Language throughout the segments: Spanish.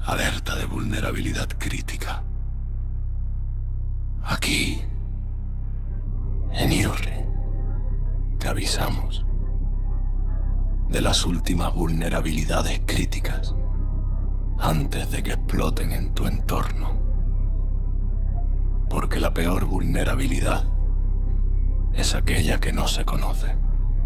Alerta de vulnerabilidad crítica. Aquí, en IRRI, te avisamos de las últimas vulnerabilidades críticas antes de que exploten en tu entorno. Porque la peor vulnerabilidad es aquella que no se conoce.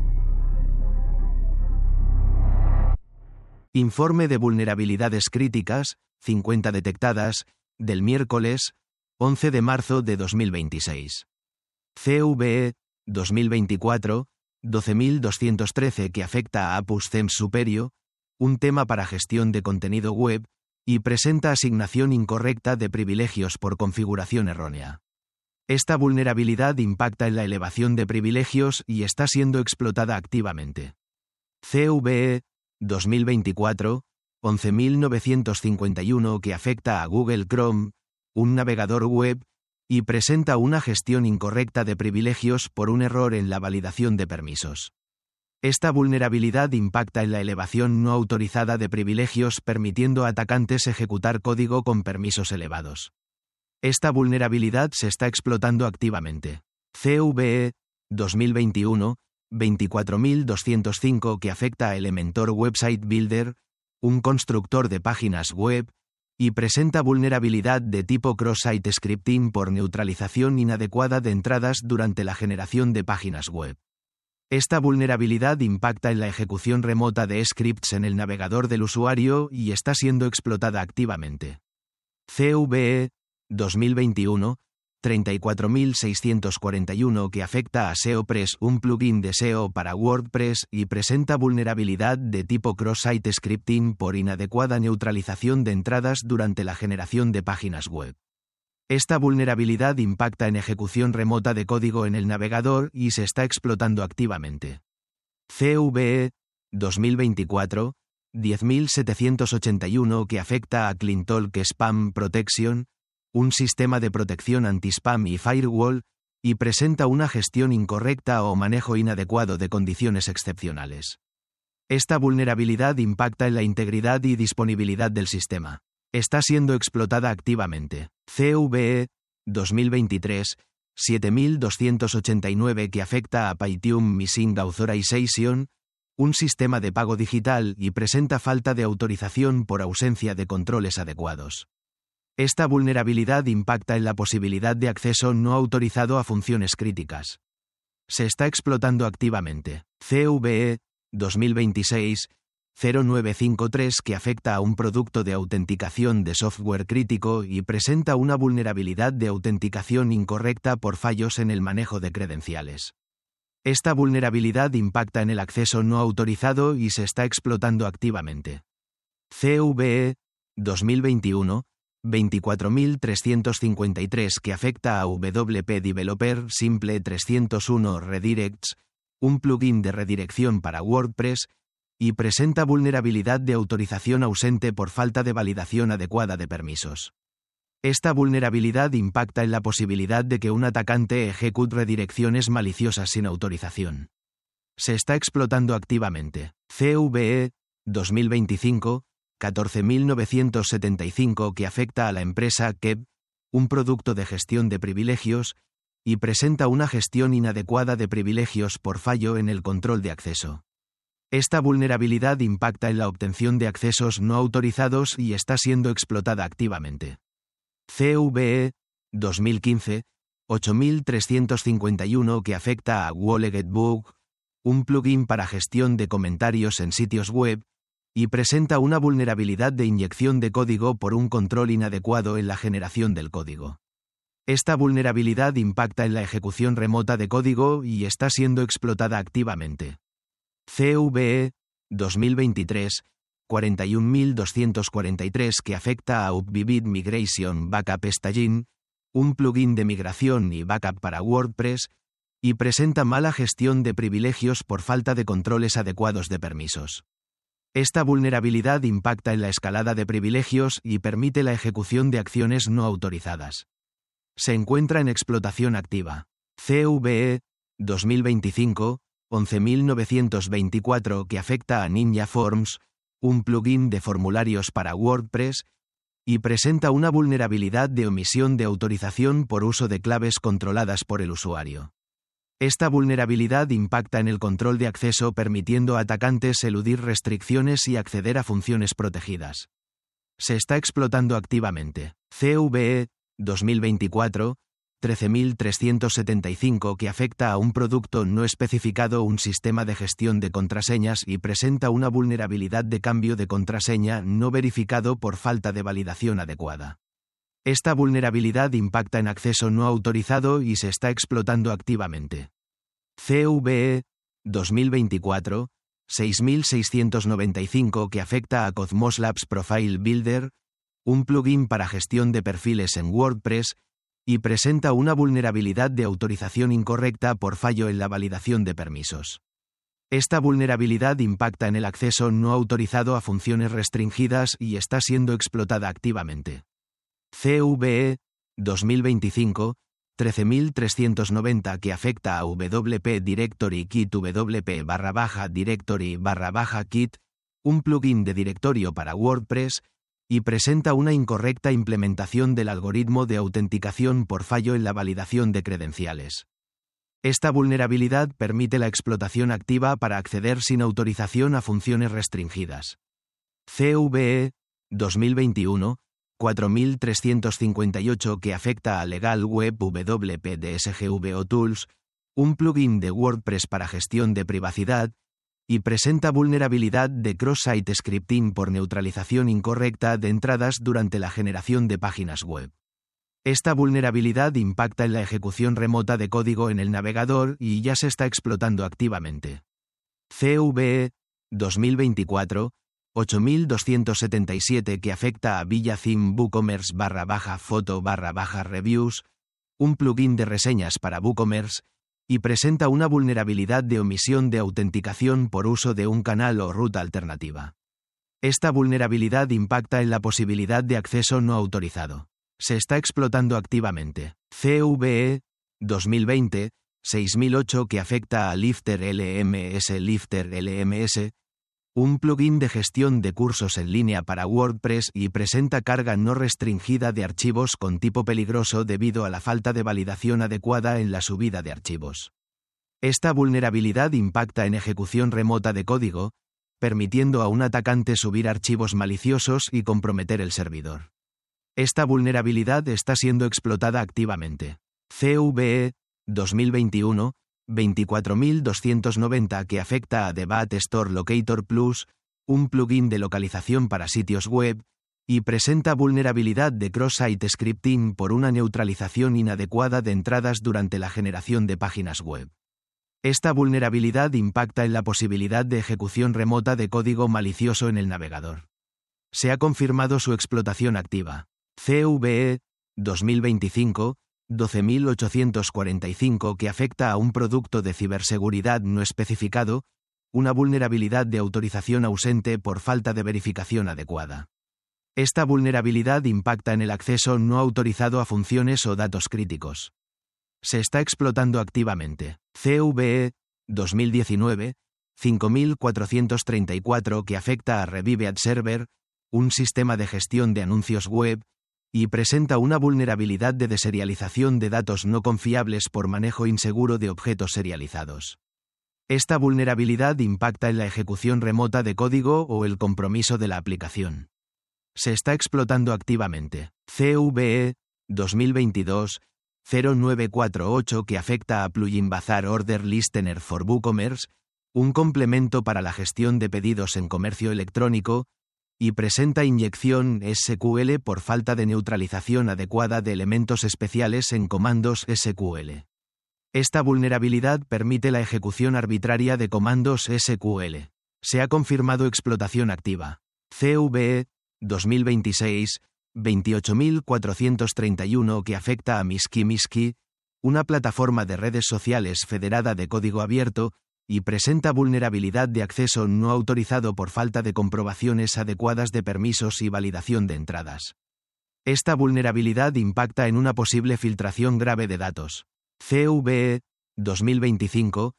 Informe de vulnerabilidades críticas, 50 detectadas, del miércoles 11 de marzo de 2026. CVE 2024 12213 que afecta a Apus Themes Superior, un tema para gestión de contenido web, y presenta asignación incorrecta de privilegios por configuración errónea. Esta vulnerabilidad impacta en la elevación de privilegios y está siendo explotada activamente. CVE 2024 11951 que afecta a Google Chrome, un navegador web, y presenta una gestión incorrecta de privilegios por un error en la validación de permisos. Esta vulnerabilidad impacta en la elevación no autorizada de privilegios, permitiendo a atacantes ejecutar código con permisos elevados. Esta vulnerabilidad se está explotando activamente. CVE 2021 24205 que afecta a Elementor Website Builder, un constructor de páginas web, y presenta vulnerabilidad de tipo cross-site scripting por neutralización inadecuada de entradas durante la generación de páginas web. Esta vulnerabilidad impacta en la ejecución remota de scripts en el navegador del usuario y está siendo explotada activamente. CVE 2021 34641 que afecta a SEOpress, un plugin de SEO para WordPress, y presenta vulnerabilidad de tipo cross-site scripting por inadecuada neutralización de entradas durante la generación de páginas web. Esta vulnerabilidad impacta en ejecución remota de código en el navegador y se está explotando activamente. CVE 2024 10781 que afecta a CleanTalk Spam Protection, un sistema de protección anti-spam y firewall, y presenta una gestión incorrecta o manejo inadecuado de condiciones excepcionales. Esta vulnerabilidad impacta en la integridad y disponibilidad del sistema. Está siendo explotada activamente. CVE 2023 7289 que afecta a Paytm Missing Authorization, un sistema de pago digital, y presenta falta de autorización por ausencia de controles adecuados. Esta vulnerabilidad impacta en la posibilidad de acceso no autorizado a funciones críticas. Se está explotando activamente. CVE 2026 0953 que afecta a un producto de autenticación de software crítico y presenta una vulnerabilidad de autenticación incorrecta por fallos en el manejo de credenciales. Esta vulnerabilidad impacta en el acceso no autorizado y se está explotando activamente. CVE 2021 24353 que afecta a WP Developer Simple 301 Redirects, un plugin de redirección para WordPress, y presenta vulnerabilidad de autorización ausente por falta de validación adecuada de permisos. Esta vulnerabilidad impacta en la posibilidad de que un atacante ejecute redirecciones maliciosas sin autorización. Se está explotando activamente. CVE 2025 14975 que afecta a la empresa Keb, un producto de gestión de privilegios, y presenta una gestión inadecuada de privilegios por fallo en el control de acceso. Esta vulnerabilidad impacta en la obtención de accesos no autorizados y está siendo explotada activamente. CVE 2015 8351 que afecta a WalletBook, un plugin para gestión de comentarios en sitios web, y presenta una vulnerabilidad de inyección de código por un control inadecuado en la generación del código. Esta vulnerabilidad impacta en la ejecución remota de código y está siendo explotada activamente. CVE 2023 41243 que afecta a Upvivid Migration Backup Staging, un plugin de migración y backup para WordPress, y presenta mala gestión de privilegios por falta de controles adecuados de permisos. Esta vulnerabilidad impacta en la escalada de privilegios y permite la ejecución de acciones no autorizadas. Se encuentra en explotación activa. CVE 2025 11924 que afecta a Ninja Forms, un plugin de formularios para WordPress, y presenta una vulnerabilidad de omisión de autorización por uso de claves controladas por el usuario. Esta vulnerabilidad impacta en el control de acceso, permitiendo a atacantes eludir restricciones y acceder a funciones protegidas. Se está explotando activamente. CVE 2024 13375, que afecta a un producto no especificado, un sistema de gestión de contraseñas, y presenta una vulnerabilidad de cambio de contraseña no verificado por falta de validación adecuada. Esta vulnerabilidad impacta en acceso no autorizado y se está explotando activamente. CVE 2024 6695, que afecta a Cosmos Labs Profile Builder, un plugin para gestión de perfiles en WordPress, y presenta una vulnerabilidad de autorización incorrecta por fallo en la validación de permisos. Esta vulnerabilidad impacta en el acceso no autorizado a funciones restringidas y está siendo explotada activamente. CVE 2025 13390, que afecta a WP Directory Kit WP/Directory/Kit, un plugin de directorio para WordPress, y presenta una incorrecta implementación del algoritmo de autenticación por fallo en la validación de credenciales. Esta vulnerabilidad permite la explotación activa para acceder sin autorización a funciones restringidas. CVE 2021 4358, que afecta a Legal Web WP DSGVO Tools, un plugin de WordPress para gestión de privacidad, y presenta vulnerabilidad de cross-site scripting por neutralización incorrecta de entradas durante la generación de páginas web. Esta vulnerabilidad impacta en la ejecución remota de código en el navegador y ya se está explotando activamente. CVE 2024 8277, que afecta a Villa Theme WooCommerce /foto/reviews, un plugin de reseñas para WooCommerce, y presenta una vulnerabilidad de omisión de autenticación por uso de un canal o ruta alternativa. Esta vulnerabilidad impacta en la posibilidad de acceso no autorizado. Se está explotando activamente. CVE 2020 6008, que afecta a Lifter LMS, un plugin de gestión de cursos en línea para WordPress, y presenta carga no restringida de archivos con tipo peligroso debido a la falta de validación adecuada en la subida de archivos. Esta vulnerabilidad impacta en ejecución remota de código, permitiendo a un atacante subir archivos maliciosos y comprometer el servidor. Esta vulnerabilidad está siendo explotada activamente. CVE 2021 24290, que afecta a Debate Store Locator Plus, un plugin de localización para sitios web, y presenta vulnerabilidad de cross-site scripting por una neutralización inadecuada de entradas durante la generación de páginas web. Esta vulnerabilidad impacta en la posibilidad de ejecución remota de código malicioso en el navegador. Se ha confirmado su explotación activa. CVE 2025 12845, que afecta a un producto de ciberseguridad no especificado, una vulnerabilidad de autorización ausente por falta de verificación adecuada. Esta vulnerabilidad impacta en el acceso no autorizado a funciones o datos críticos. Se está explotando activamente. CVE 2019 5434, que afecta a Revive Ad Server, un sistema de gestión de anuncios web, y presenta una vulnerabilidad de deserialización de datos no confiables por manejo inseguro de objetos serializados. Esta vulnerabilidad impacta en la ejecución remota de código o el compromiso de la aplicación. Se está explotando activamente. CVE 2022 0948, que afecta a Plugin Bazaar Order Listener for WooCommerce, un complemento para la gestión de pedidos en comercio electrónico, y presenta inyección SQL por falta de neutralización adecuada de elementos especiales en comandos SQL. Esta vulnerabilidad permite la ejecución arbitraria de comandos SQL. Se ha confirmado explotación activa. CVE 2026 28431, que afecta a Miski, una plataforma de redes sociales federada de código abierto, y presenta vulnerabilidad de acceso no autorizado por falta de comprobaciones adecuadas de permisos y validación de entradas. Esta vulnerabilidad impacta en una posible filtración grave de datos. CVE 2025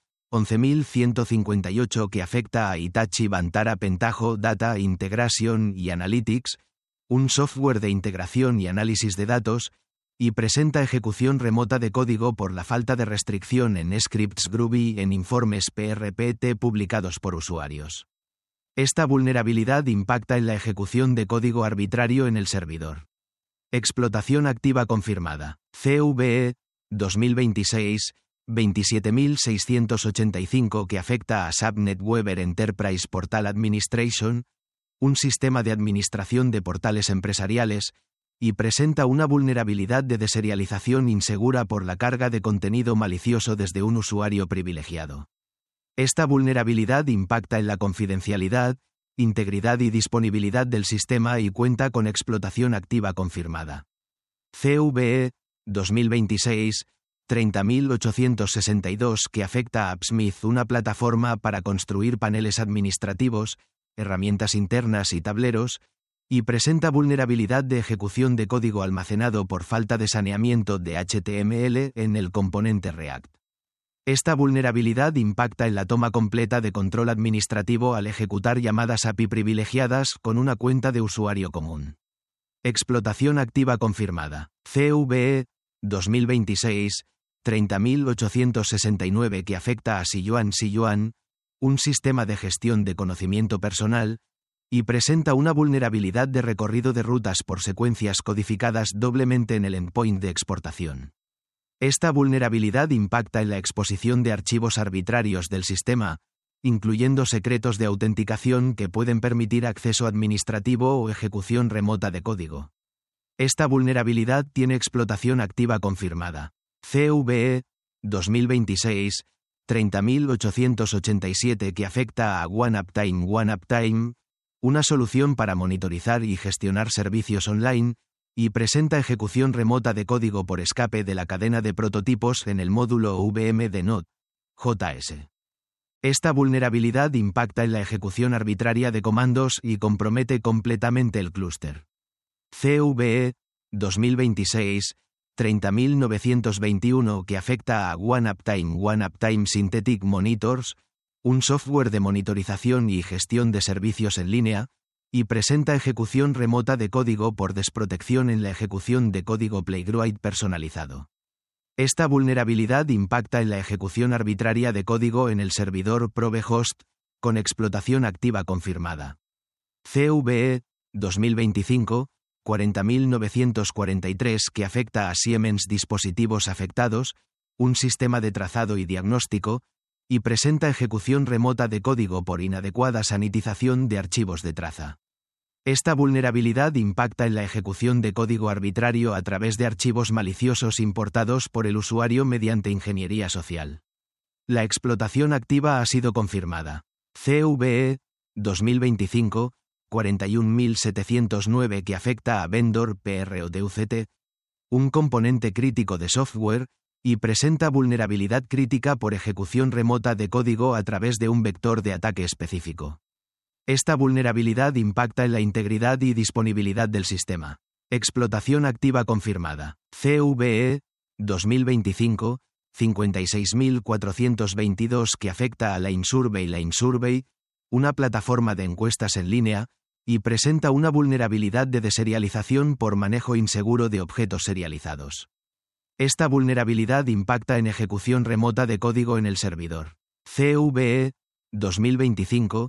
11158, que afecta a Hitachi Vantara Pentaho Data Integration y Analytics, un software de integración y análisis de datos, y presenta ejecución remota de código por la falta de restricción en scripts Groovy en informes PRPT publicados por usuarios. Esta vulnerabilidad impacta en la ejecución de código arbitrario en el servidor. Explotación activa confirmada. CVE 2026 27685 que afecta a Subnet Weber Enterprise Portal Administration, un sistema de administración de portales empresariales, y presenta una vulnerabilidad de deserialización insegura por la carga de contenido malicioso desde un usuario privilegiado. Esta vulnerabilidad impacta en la confidencialidad, integridad y disponibilidad del sistema y cuenta con explotación activa confirmada. CVE 2026 30862 que afecta a AppSmith, una plataforma para construir paneles administrativos, herramientas internas y tableros, y presenta vulnerabilidad de ejecución de código almacenado por falta de saneamiento de HTML en el componente React. Esta vulnerabilidad impacta en la toma completa de control administrativo al ejecutar llamadas API privilegiadas con una cuenta de usuario común. Explotación activa confirmada. CVE 2026 30869 que afecta a Sijuan, un sistema de gestión de conocimiento personal, y presenta una vulnerabilidad de recorrido de rutas por secuencias codificadas doblemente en el endpoint de exportación. Esta vulnerabilidad impacta en la exposición de archivos arbitrarios del sistema, incluyendo secretos de autenticación que pueden permitir acceso administrativo o ejecución remota de código. Esta vulnerabilidad tiene explotación activa confirmada. CVE 2026 30887 que afecta a OneUptime, una solución para monitorizar y gestionar servicios online, y presenta ejecución remota de código por escape de la cadena de prototipos en el módulo VM de Node.js. Esta vulnerabilidad impacta en la ejecución arbitraria de comandos y compromete completamente el clúster. CVE 2026 30921 que afecta a OneUptime Synthetic Monitors, un software de monitorización y gestión de servicios en línea, y presenta ejecución remota de código por desprotección en la ejecución de código Playwright personalizado. Esta vulnerabilidad impacta en la ejecución arbitraria de código en el servidor Probehost, con explotación activa confirmada. CVE 2025 40943 que afecta a Siemens dispositivos afectados, un sistema de trazado y diagnóstico, y presenta ejecución remota de código por inadecuada sanitización de archivos de traza. Esta vulnerabilidad impacta en la ejecución de código arbitrario a través de archivos maliciosos importados por el usuario mediante ingeniería social. La explotación activa ha sido confirmada. CVE 2025 41709 que afecta a Vendor PRODUCT, un componente crítico de software, y presenta vulnerabilidad crítica por ejecución remota de código a través de un vector de ataque específico. Esta vulnerabilidad impacta en la integridad y disponibilidad del sistema. Explotación activa confirmada. CVE 2025 56422 que afecta a LineSurvey, una plataforma de encuestas en línea, y presenta una vulnerabilidad de deserialización por manejo inseguro de objetos serializados. Esta vulnerabilidad impacta en ejecución remota de código en el servidor. CVE 2025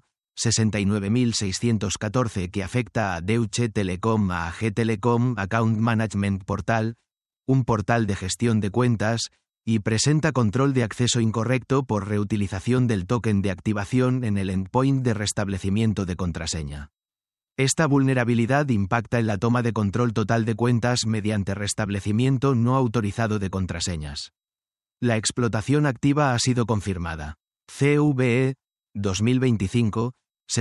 69614 que afecta a Deutsche Telekom AG Telecom Account Management Portal, un portal de gestión de cuentas, y presenta control de acceso incorrecto por reutilización del token de activación en el endpoint de restablecimiento de contraseña. Esta vulnerabilidad impacta en la toma de control total de cuentas mediante restablecimiento no autorizado de contraseñas. La explotación activa ha sido confirmada. CVE 2025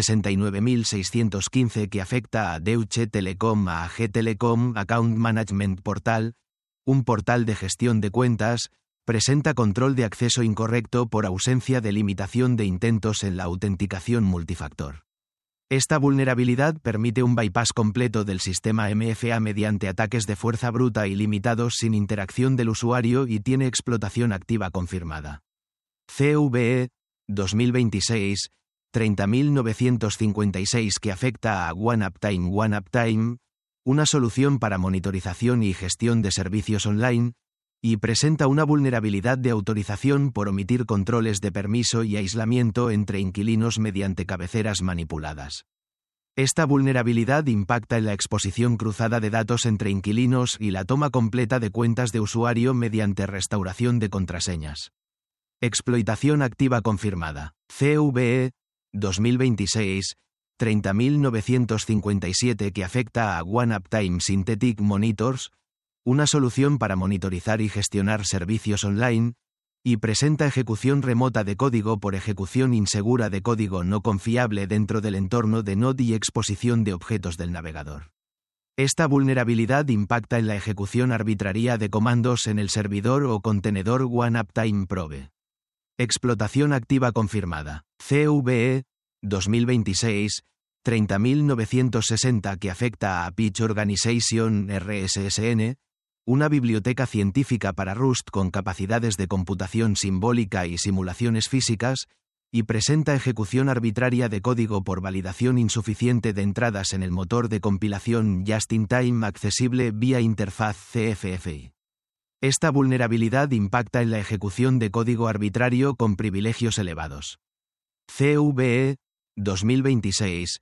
69615 que afecta a Deutsche Telekom AG Telecom Account Management Portal, un portal de gestión de cuentas, presenta control de acceso incorrecto por ausencia de limitación de intentos en la autenticación multifactor. Esta vulnerabilidad permite un bypass completo del sistema MFA mediante ataques de fuerza bruta y limitados sin interacción del usuario y tiene explotación activa confirmada. CVE 2026 30956 que afecta a OneUptime, una solución para monitorización y gestión de servicios online, y presenta una vulnerabilidad de autorización por omitir controles de permiso y aislamiento entre inquilinos mediante cabeceras manipuladas. Esta vulnerabilidad impacta en la exposición cruzada de datos entre inquilinos y la toma completa de cuentas de usuario mediante restauración de contraseñas. Exploitación activa confirmada. CVE 2026 30957 que afecta a One Uptime Synthetic Monitors, una solución para monitorizar y gestionar servicios online, y presenta ejecución remota de código por ejecución insegura de código no confiable dentro del entorno de Node y exposición de objetos del navegador. Esta vulnerabilidad impacta en la ejecución arbitraria de comandos en el servidor o contenedor One Uptime Probe. Explotación activa confirmada. CVE 2026 30960 que afecta a Pitch Organization RSSN, una biblioteca científica para Rust con capacidades de computación simbólica y simulaciones físicas, y presenta ejecución arbitraria de código por validación insuficiente de entradas en el motor de compilación Just-in-Time accesible vía interfaz CFFI. Esta vulnerabilidad impacta en la ejecución de código arbitrario con privilegios elevados. CVE 2026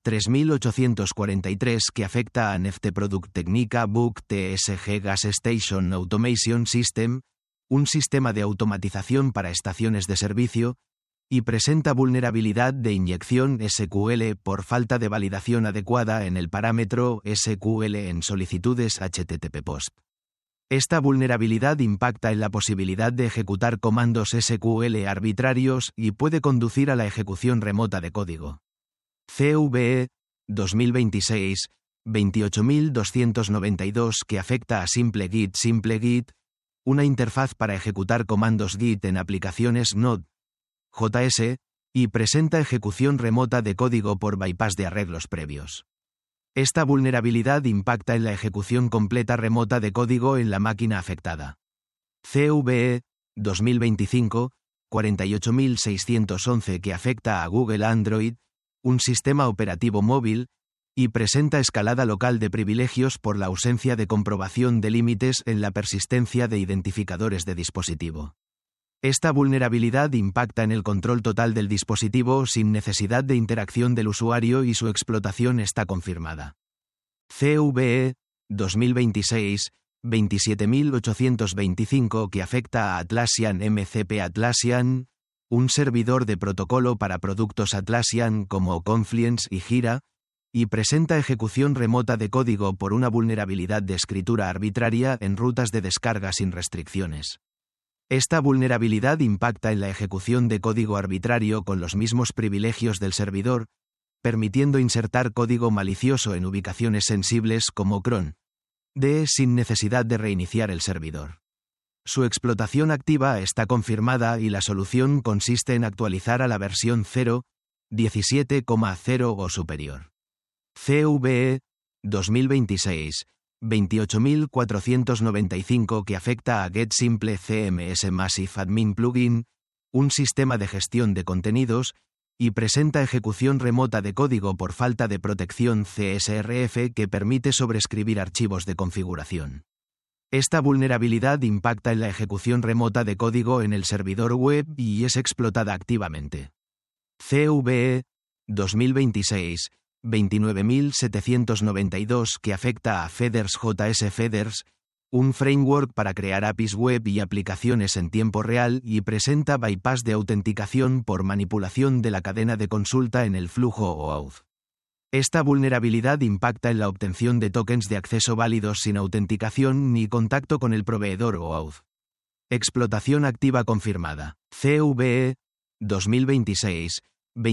3843 que afecta a Nefte Product Technica Book TSG Gas Station Automation System, un sistema de automatización para estaciones de servicio, y presenta vulnerabilidad de inyección SQL por falta de validación adecuada en el parámetro SQL en solicitudes HTTP POST. Esta vulnerabilidad impacta en la posibilidad de ejecutar comandos SQL arbitrarios y puede conducir a la ejecución remota de código. CVE 2026 28292 que afecta a SimpleGit una interfaz para ejecutar comandos Git en aplicaciones Node.js, y presenta ejecución remota de código por bypass de arreglos previos. Esta vulnerabilidad impacta en la ejecución completa remota de código en la máquina afectada. CVE 2025 48611 que afecta a Google Android, un sistema operativo móvil, y presenta escalada local de privilegios por la ausencia de comprobación de límites en la persistencia de identificadores de dispositivo. Esta vulnerabilidad impacta en el control total del dispositivo sin necesidad de interacción del usuario y su explotación está confirmada. CVE 2026 27825 que afecta a Atlassian MCP Atlassian, un servidor de protocolo para productos Atlassian como Confluence y Jira, y presenta ejecución remota de código por una vulnerabilidad de escritura arbitraria en rutas de descarga sin restricciones. Esta vulnerabilidad impacta en la ejecución de código arbitrario con los mismos privilegios del servidor, permitiendo insertar código malicioso en ubicaciones sensibles como cron sin necesidad de reiniciar el servidor. Su explotación activa está confirmada y la solución consiste en actualizar a la versión 0.17.0 o superior. CVE 2026 28495 que afecta a GetSimple CMS Massive Admin Plugin, un sistema de gestión de contenidos, y presenta ejecución remota de código por falta de protección CSRF que permite sobreescribir archivos de configuración. Esta vulnerabilidad impacta en la ejecución remota de código en el servidor web y es explotada activamente. CVE 2026 29792 que afecta a Feeders.js Feeders, un framework para crear APIs web y aplicaciones en tiempo real y presenta bypass de autenticación por manipulación de la cadena de consulta en el flujo OAuth. Esta vulnerabilidad impacta en la obtención de tokens de acceso válidos sin autenticación ni contacto con el proveedor OAuth. Explotación activa confirmada. CVE 2026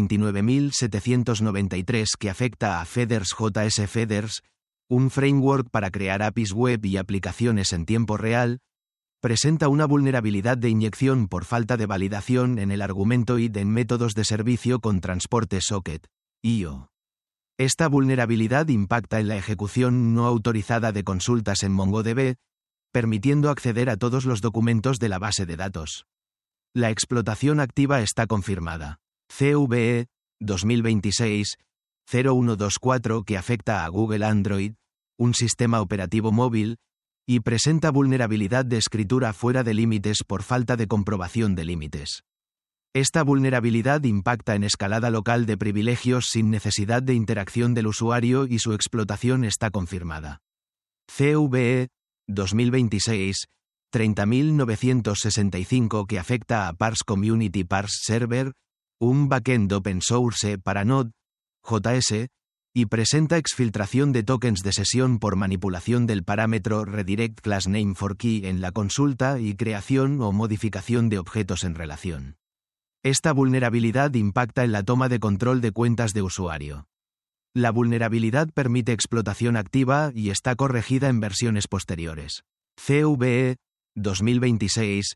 29793 que afecta a Feeders.js Feeders, un framework para crear APIs web y aplicaciones en tiempo real, presenta una vulnerabilidad de inyección por falta de validación en el argumento id en métodos de servicio con transporte socket, IO. Esta vulnerabilidad impacta en la ejecución no autorizada de consultas en MongoDB, permitiendo acceder a todos los documentos de la base de datos. La explotación activa está confirmada. CVE 2026 0124 que afecta a Google Android, un sistema operativo móvil, y presenta vulnerabilidad de escritura fuera de límites por falta de comprobación de límites. Esta vulnerabilidad impacta en escalada local de privilegios sin necesidad de interacción del usuario y su explotación está confirmada. CVE 2026 30965 que afecta a Parse Community Parse Server, un backend open source para Node, JS, y presenta exfiltración de tokens de sesión por manipulación del parámetro redirect class name for key en la consulta y creación o modificación de objetos en relación. Esta vulnerabilidad impacta en la toma de control de cuentas de usuario. La vulnerabilidad permite explotación activa y está corregida en versiones posteriores. CVE 2026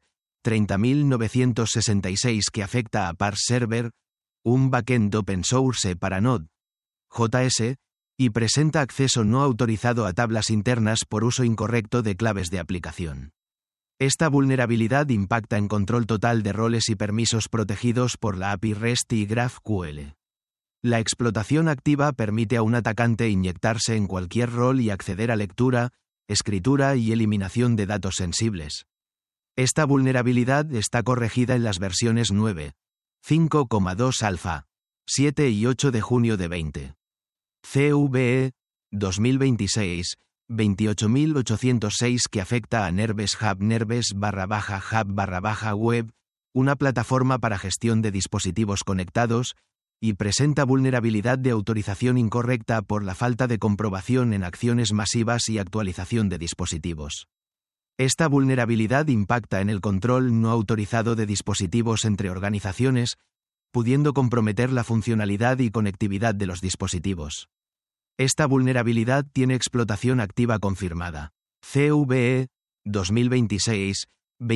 30966 que afecta a Parse Server, un backend open source para Node, JS, y presenta acceso no autorizado a tablas internas por uso incorrecto de claves de aplicación. Esta vulnerabilidad impacta en control total de roles y permisos protegidos por la API REST y GraphQL. La explotación activa permite a un atacante inyectarse en cualquier rol y acceder a lectura, escritura y eliminación de datos sensibles. Esta vulnerabilidad está corregida en las versiones 9, 5,2 alfa, 7 y 8 de junio de 20. CVE 2026 28806 que afecta a Nervous Hub Nervous/Hub/Web, una plataforma para gestión de dispositivos conectados, y presenta vulnerabilidad de autorización incorrecta por la falta de comprobación en acciones masivas y actualización de dispositivos. Esta vulnerabilidad impacta en el control no autorizado de dispositivos entre organizaciones, pudiendo comprometer la funcionalidad y conectividad de los dispositivos. Esta vulnerabilidad tiene explotación activa confirmada. CVE 2026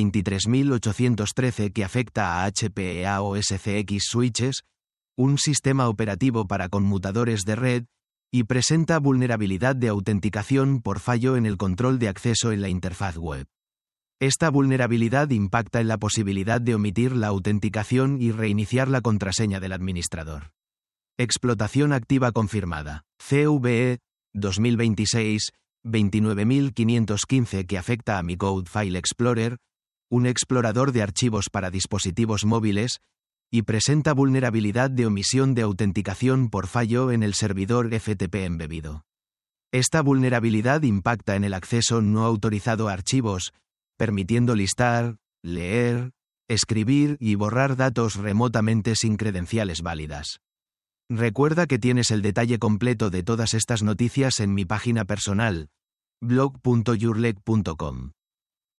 23813 que afecta a HPE/OSCX switches, un sistema operativo para conmutadores de red, y presenta vulnerabilidad de autenticación por fallo en el control de acceso en la interfaz web. Esta vulnerabilidad impacta en la posibilidad de omitir la autenticación y reiniciar la contraseña del administrador. Explotación activa confirmada. CVE 2026 29515 que afecta a Mi Code File Explorer, un explorador de archivos para dispositivos móviles, y presenta vulnerabilidad de omisión de autenticación por fallo en el servidor FTP embebido. Esta vulnerabilidad impacta en el acceso no autorizado a archivos, permitiendo listar, leer, escribir y borrar datos remotamente sin credenciales válidas. Recuerda que tienes el detalle completo de todas estas noticias en mi página personal, blog.yourleg.com.